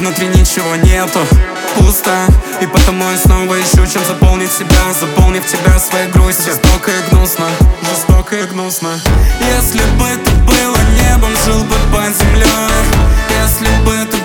внутри ничего нету, пусто. И потому я снова ищу, чем заполнить себя, заполнив тебя своей грустью. Жестоко и гнусно, жестоко и гнусно. Если бы ты было небом, жил бы под землей. Если бы ты